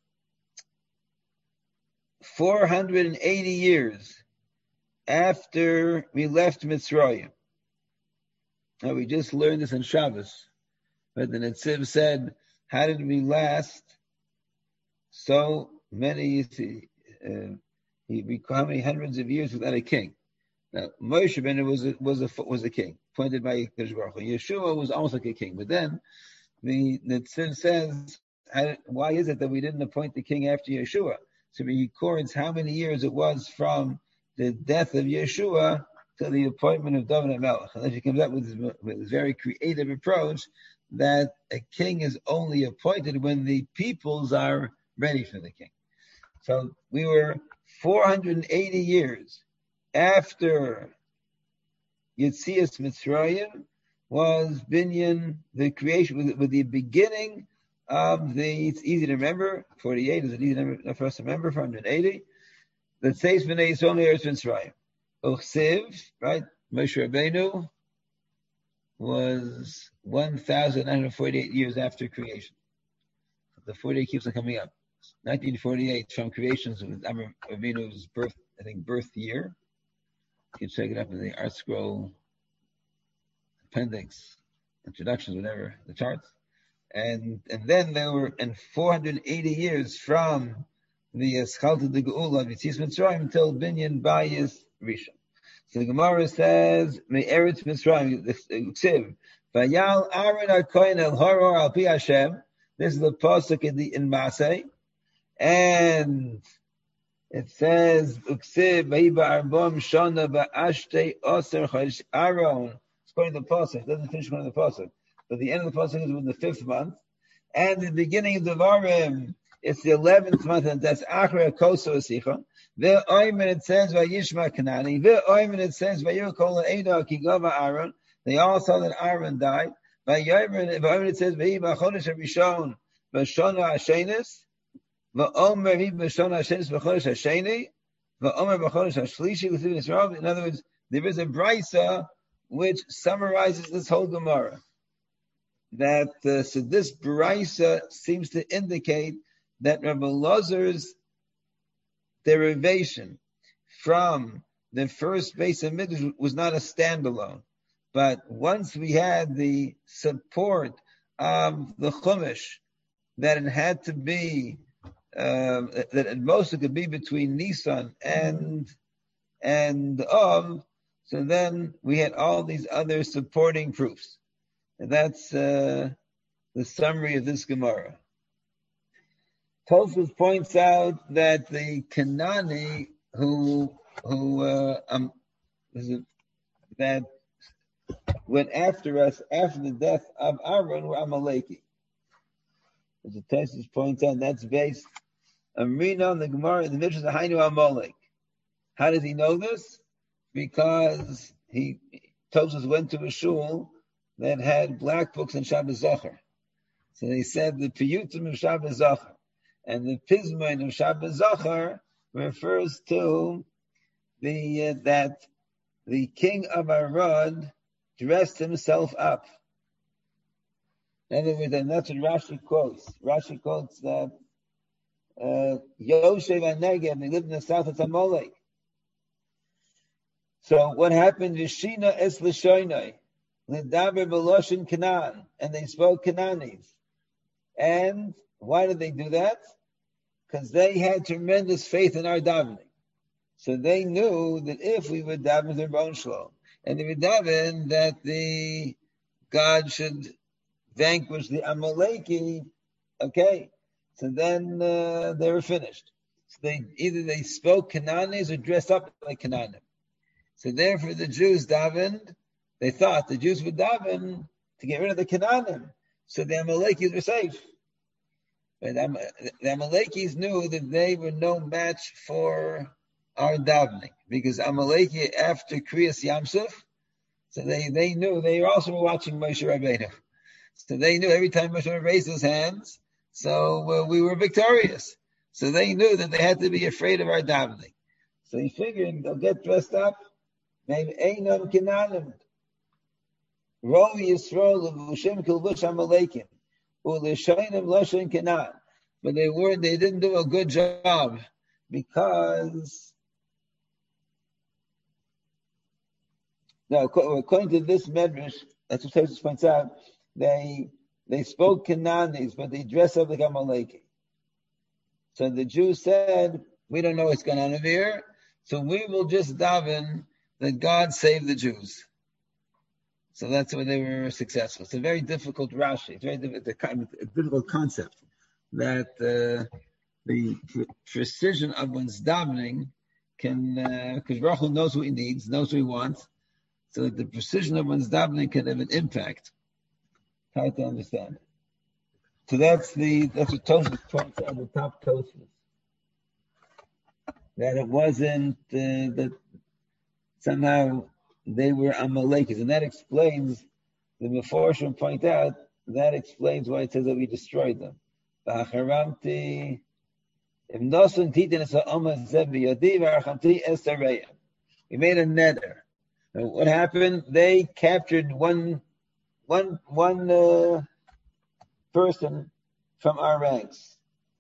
four hundred eighty years after we left Mitzrayim. Now we just learned this in Shabbos, but the Netziv said, how did we last so many, uh, how many hundreds of years without a king? Now, Moshe Rabbeinu was a, was a, was a king, appointed by Kadosh Baruch Hu. Yeshua was almost like a king, but then the Netziv says, how, why is it that we didn't appoint the king after Yeshua? So he records how many years it was from the death of Yeshua to the appointment of David HaMelech. And then he comes up with this, with this very creative approach that a king is only appointed when the peoples are ready for the king. So we were four hundred eighty years after Yetzias Mitzrayim was Binyan, the creation, with, with the beginning of the, it's easy to remember, forty-eight is an easy number for us to remember, four hundred eighty. The Tzeis B'nei Yisrael Eretz Mitzrayim. Uchsiv, right? Moshe Rabbeinu was one thousand nine hundred forty-eight years after creation. The forty-eight keeps on coming up. nineteen forty-eight from creation was Avraham Avinu's birth, I think, birth year. You can check it up in the Art Scroll appendix, introductions, whatever, the charts. And and then there were in four hundred eighty years from the Eschalta de Geula of Yetzias Mitzrayim until Binyan Bayis Rishon. So the Gemara says, Me'eretz Mitzrayim, Ksiv, Vayal Aaron HaKohen El Horor Al Pi Hashem. This is the pasuk in the in Masei, and it says, Uksiv Vayiba Arbom Shana Ba'ashtei Oser Chodesh Aaron. It's according to the pasuk. It doesn't finish according to the pasuk. But the end of the pasuk is in the fifth month, and the beginning of the Varim, it's the eleventh month, and that's Achra Koso Asicha. The Oymen it says Vayishma Kanani. The Oymen it says Vayirkol Eino Kigava Aaron. They all saw that Aaron died. Vayirmen it says Vayiba Chodesh Rishon V'Shona Hashenis. V'Omer Hi V'Shona Hashenis V'Chodesh Hasheni. V'Omer V'Chodesh Hashlishi within Israel. In other words, there is a brisa which summarizes this whole Gemara. That uh, so this brisa seems to indicate that Rabbi Lazar's derivation from the first base of Midrash was not a standalone, but once we had the support of the Chumash, that it had to be um, that at most it could be between Nisan and and Av, so then we had all these other supporting proofs. And that's uh, the summary of this Gemara. Tosfos points out that the Kanani who who uh, um, that went after us after the death of Aaron were Amaleki. As the Tosfos points out, that's based on reading on the Gemara, the Midrash of Hainu Amalek. How does he know this? Because he Tosfos went to a shul that had black books in Shabbos Zohar. So they said the Piyutim of Shabbos Zohar and the Pizman of Shabbos Zohar refers to the uh, that the king of Arad dressed himself up. In other words, and that's what Rashi quotes. Rashi quotes that uh, Yoshev and Negev, they lived in the south of Amalek. So what happened? Vishina es l'shoinai. L'daber b'loshin Canaan, and they spoke Canaanese. And why did they do that? Because they had tremendous faith in our davening. So they knew that if we would daven their bone shalom, and they would daven that the God should vanquish the Amaleki, okay, so then uh, they were finished. So they either they spoke Canaanese or dressed up like Canaanim. So therefore the Jews davened. They thought the Jews would daven to get rid of the Canaanim, so the Amalekis were safe. But the Amalekis knew that they were no match for our davening, because Amaleki after Kriyas Yamsuf, so they, they knew they also were watching Moshe Rabbeinu. So they knew every time Moshe Rabbeinu raised his hands, so uh, we were victorious. So they knew that they had to be afraid of our davening. So he figured they'll get dressed up. Maybe Einam Canaanim. Ro Yisrael Levushim Kilvush Amalekim U'Lishayim Loshin Canaan. But they were they didn't do a good job, because now according to this medrash, that's what Tosfos points out, they they spoke Canaanese, but they dressed up like Amaleki. So the Jews said, we don't know what's going on over here, so we will just daven that God save the Jews. So that's why they were successful. It's a very difficult Rashi. It's very difficult, a difficult concept that uh, the pre- precision of one's davening can, because uh, Baruch Hu knows what he needs, knows what he wants. So that the precision of one's davening can have an impact. Hard to understand. So that's the that's what Tosfos points out, the top Tosfos. That it wasn't uh, that somehow they were Amalekis, and that explains, the Meforshim point out, that explains why it says that we destroyed them. We made a nether. So what happened? They captured one, one, one uh, person from our ranks.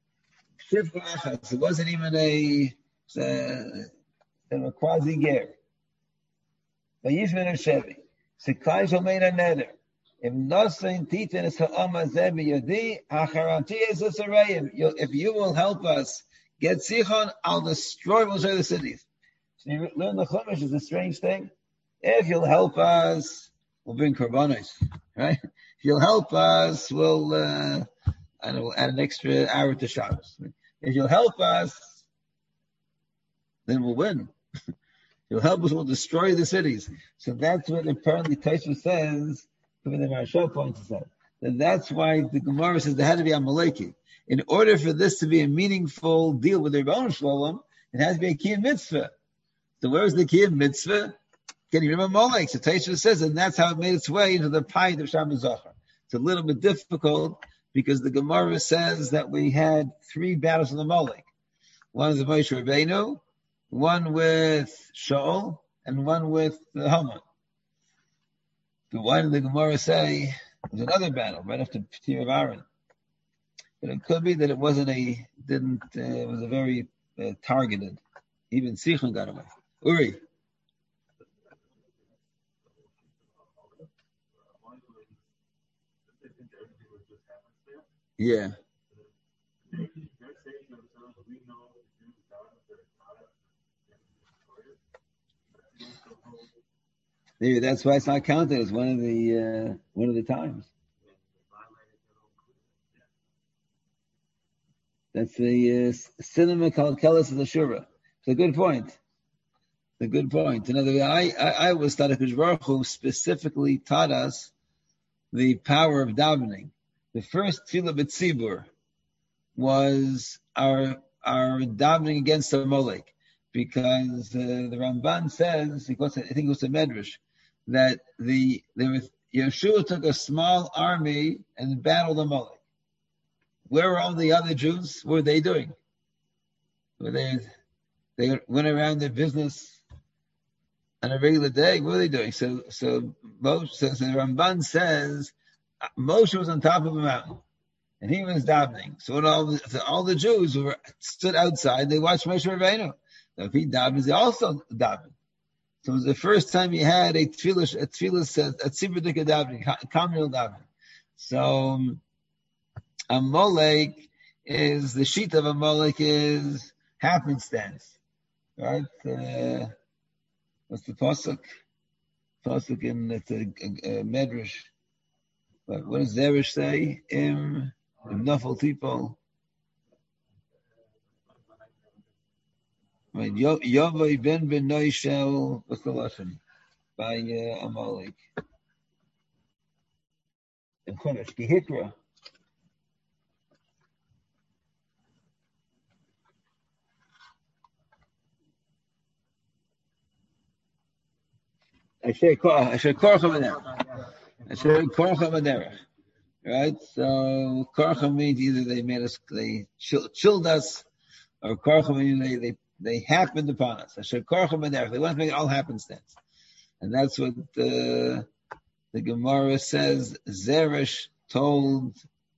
It wasn't even a, a, a quasi ger. But Yishman Shevi. Sekai made a nether. If nothing titan is ha'ama zebi yadi, hacharanti is a sarayim. If you will help us get Sichon, I'll destroy most of the cities. So you learn the Chumash is a strange thing. If you'll help us, we'll bring korbanos, right? If you'll help us, we'll, uh, I don't know, add an extra hour to Shabbos. If you'll help us, then we'll win. If you'll help us, we'll destroy the cities. So that's what apparently Taisha says, even the Marshal points out, that that's why the Gemara says there had to be Amaleki. In order for this to be a meaningful deal with the Rebbeinu Shalom, it has to be a Kiyum Mitzvah. So where's the Kiyum Mitzvah? Can you remember Molech? So Taisha says, and that's how it made its way into the Payit of Shabbos Zachar. It's a little bit difficult because the Gemara says that we had three battles with the Molech. One with Moshe Rabbeinu, one with Shaul, and one with the Haman. But why did the Gemara say there's another battle right after Petir of Aaron? But it could be that it wasn't a, didn't, uh, it was a very uh, targeted. Even Sichon got away. Uri. Yeah. Maybe that's why it's not counted as one of the uh, one of the times. That's the uh, cinema called Kelis of the Shura. It's a good point. It's a good point. In other words, I I, I was taught that Baruch Hu specifically taught us the power of davening. The first tefillah b'tzibur was our our davening against the Molech, because uh, the Ramban says, because I think it was a Medrash, that the there was Yeshua took a small army and battled the Molech. Where were all the other Jews? What were they doing? Were they they went around their business on a regular day? What were they doing? So so Moshe says, the Ramban says Moshe was on top of a mountain and he was davening. So all the, so all the Jews who were stood outside, they watched Moshe Rabbeinu. So if he davens, they also daven. So it was the first time he had a tefillah, a tefillah, a tzibur davening, kamil davening. So um, Amalek is, the sheet of Amalek is happenstance, right? Uh, what's the pasuk? Pasuk in it's a, a, a medrash. But what does Zeresh say? Im, im nafal tipo. Right, Yovai ben ben Noishel, what's the lesson? By uh, Amalek. In Chumash, Gehikra. Asher Korcha B'derech. Asher Korcha B'derech. Right? So Korcha means either they made us, they chilled us, or Korcha means they, they They happened upon us. Asher Korcha B'derech. They want to make it all happenstance. And that's what uh, the Gemara says. Zeresh told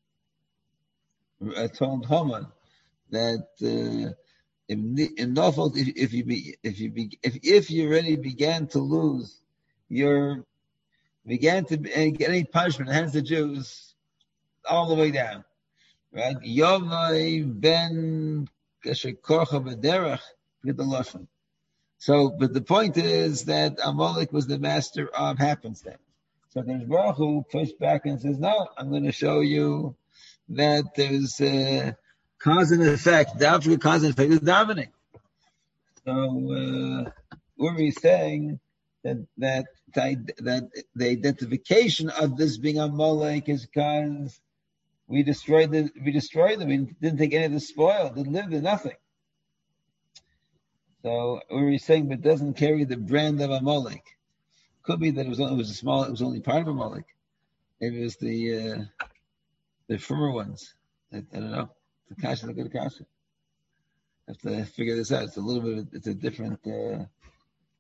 uh, told Haman that uh, in, in Nofel, if, if you be, if you be, if if you already began to lose your began to get any punishment at the hands of the Jews, all the way down, right? Yovai ben Asher Korcha B'derech, get the lashon. So, but the point is that Amalek was the master of happenstance. So there's Baruch Hu pushed back and says, "No, I'm going to show you that there's a cause and effect. The cause and effect is davening." So uh, Uri is saying that that that the identification of this being Amalek is because we destroyed the we destroyed them. We didn't take any of the spoil. Didn't live there, nothing. So Uri is saying, but it doesn't carry the brand of Amalek. Could be that it was only, it was a small. It was only part of Amalek. Maybe it was the uh, the firmer ones. I, I don't know. The kasha, the good kasha. I have to figure this out. It's a little bit. It's a different. Uh,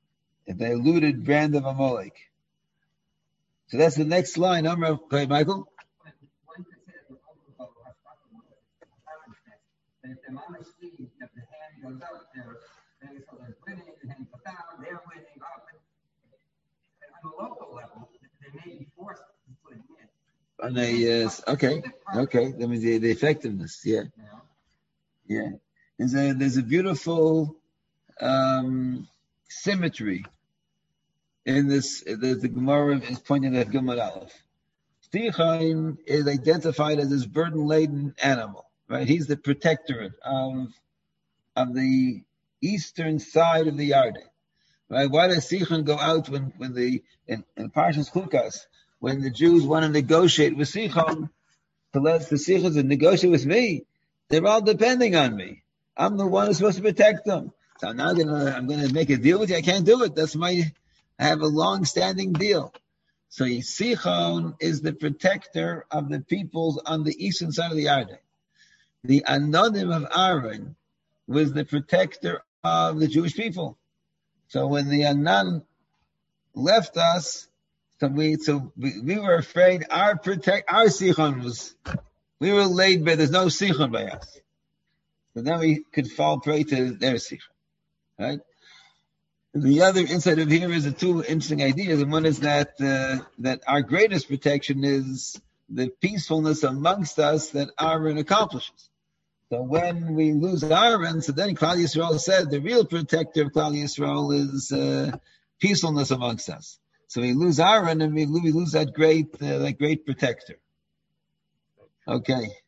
the eluded brand of Amalek. So that's the next line. I'm okay, Michael.
One could say that the overflow has that if the mama sees that the hand goes up there, then so they're winning, the hand goes down, they're winning up. On a local level, they may be forced to put it in.
And they, yes, okay, okay. That means the, the effectiveness, yeah, yeah. There's a there's a beautiful um, symmetry in this. The, the Gemara is pointing at Gimel Aleph. Sichon is identified as this burden-laden animal, right? He's the protectorate of of the eastern side of the Yarden, right? Why does Sichon go out when when the in, in Parshas Chukas, when the Jews want to negotiate with Sichon, to let the Sichon to negotiate with me? They're all depending on me. I'm the one who's supposed to protect them. So I'm not gonna I'm gonna make a deal with you. I can't do it. That's my I have a long-standing deal. So Sichon is the protector of the peoples on the eastern side of the Yarden. The Anonim of Aaron was the protector of the Jewish people. So when the Anan left us, so we so we, we were afraid our protect our Sichon was we were laid by there's no Sichon by us. So then we could fall prey to their Sichon. Right? The other insight of here is the two interesting ideas, and one is that uh, that our greatest protection is the peacefulness amongst us that Aaron accomplishes. So when we lose Aaron, so then Klal Yisrael said the real protector of Klal Yisrael is uh, peacefulness amongst us. So we lose Aaron, and we lose, we lose that great uh, that great protector. Okay.